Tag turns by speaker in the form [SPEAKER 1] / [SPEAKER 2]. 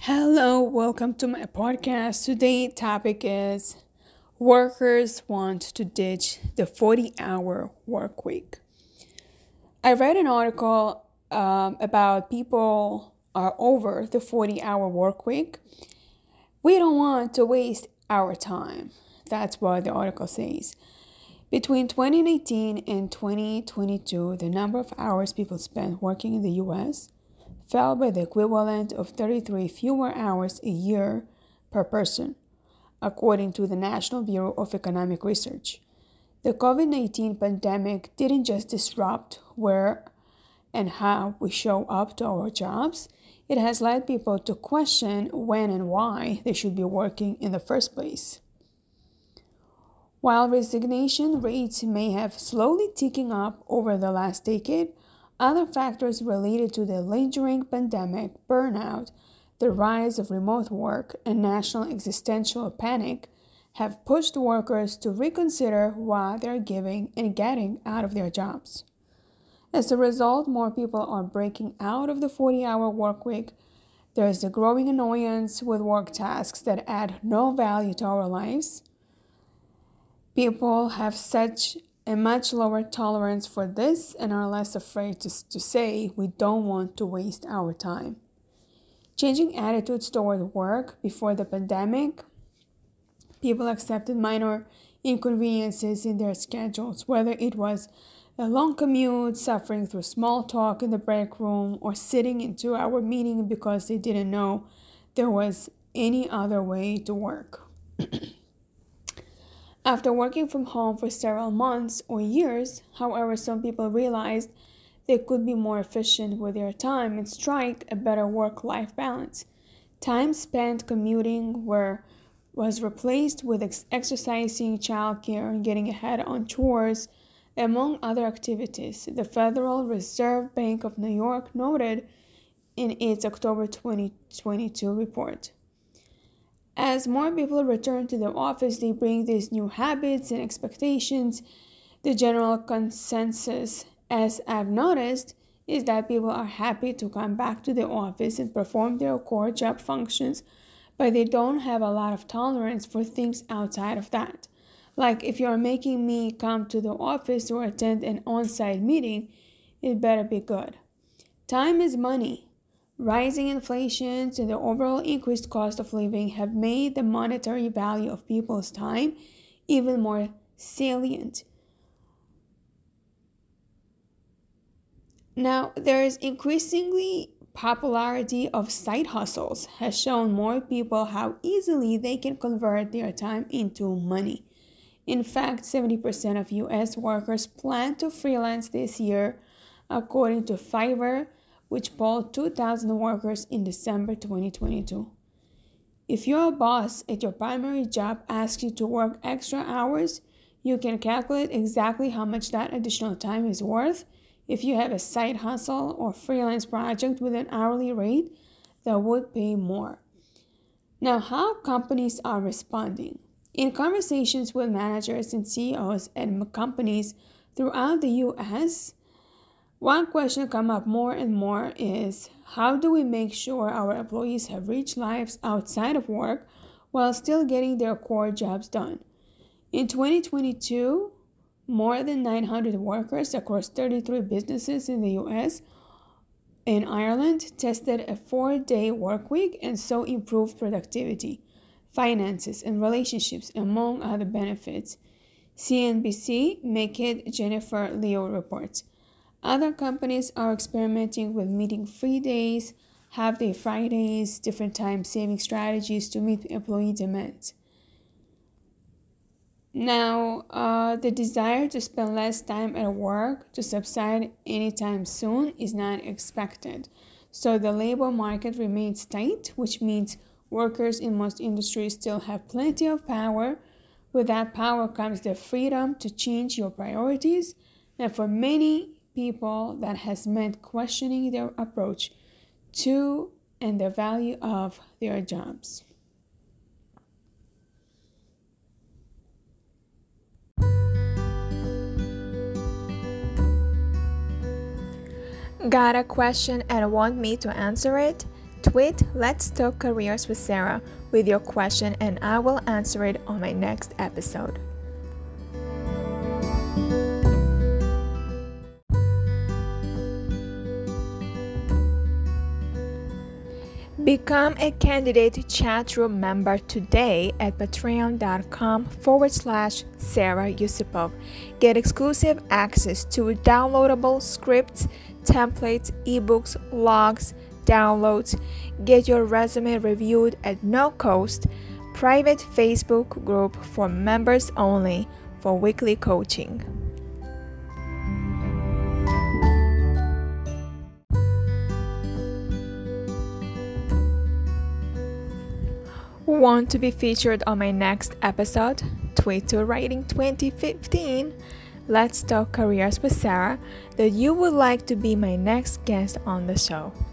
[SPEAKER 1] Hello, welcome to my podcast. Today topic is workers want to ditch the 40-hour work week. I read an article about people are over the 40-hour work week. We don't want to waste our time. That's what the article says. Between 2019 and 2022, the number of hours people spent working in the US fell by the equivalent of 33 fewer hours a year per person, according to the National Bureau of Economic Research. The COVID-19 pandemic didn't just disrupt where and how we show up to our jobs, it has led people to question when and why they should be working in the first place. While resignation rates may have slowly ticking up over the last decade, other factors related to the lingering pandemic, burnout, the rise of remote work, and national existential panic have pushed workers to reconsider what they're giving and getting out of their jobs. As a result, more people are breaking out of the 40-hour work week. There is a growing annoyance with work tasks that add no value to our lives. People have such a much lower tolerance for this and are less afraid to say we don't want to waste our time. Changing attitudes toward work before the pandemic, people accepted minor inconveniences in their schedules, whether it was a long commute, suffering through small talk in the break room, or sitting in 2-hour meeting because they didn't know there was any other way to work. After working from home for several months or years, however, some people realized they could be more efficient with their time and strike a better work-life balance. Time spent commuting was replaced with exercising, childcare, and getting ahead on chores, among other activities. The Federal Reserve Bank of New York noted in its October 2022 report. As more people return to the office, they bring these new habits and expectations. The general consensus, as I've noticed, is that people are happy to come back to the office and perform their core job functions, but they don't have a lot of tolerance for things outside of that. Like if you're making me come to the office or attend an on-site meeting, it better be good. Time is money. Rising inflation and the overall increased cost of living have made the monetary value of people's time even more salient. Now, there is increasingly popularity of side hustles has shown more people how easily they can convert their time into money. In fact, 70% of US workers plan to freelance this year, according to Fiverr, which polled 2,000 workers in December 2022. If your boss at your primary job asks you to work extra hours, you can calculate exactly how much that additional time is worth. If you have a side hustle or freelance project with an hourly rate that would pay more. Now, how companies are responding. In conversations with managers and CEOs at companies throughout the US, one question come up more and more is, how do we make sure our employees have rich lives outside of work while still getting their core jobs done? In 2022, more than 900 workers across 33 businesses in the US and Ireland tested a 4-day work week and so improved productivity, finances, and relationships, among other benefits. CNBC Make It Jennifer Leo reports. Other companies are experimenting with meeting-free days, half-day Fridays, different time-saving strategies to meet employee demands. Now, the desire to spend less time at work to subside anytime soon is not expected. So the labor market remains tight, which means workers in most industries still have plenty of power. With that power comes the freedom to change your priorities, and for many people, that has meant questioning their approach to and the value of their jobs.
[SPEAKER 2] Got a question and want me to answer it?
[SPEAKER 1] Tweet Let's Talk Careers with Sarah with your question and I will answer it on my next episode. Become a candidate chat room member today at patreon.com/Sarah Yusupov. Get exclusive access to downloadable scripts, templates, ebooks, logs, downloads. Get your resume reviewed at no cost. Private Facebook group for members only for weekly coaching. Want to be featured on my next episode? Tweet to Writing 2015 Let's Talk Careers with Sarah that you would like to be my next guest on the show.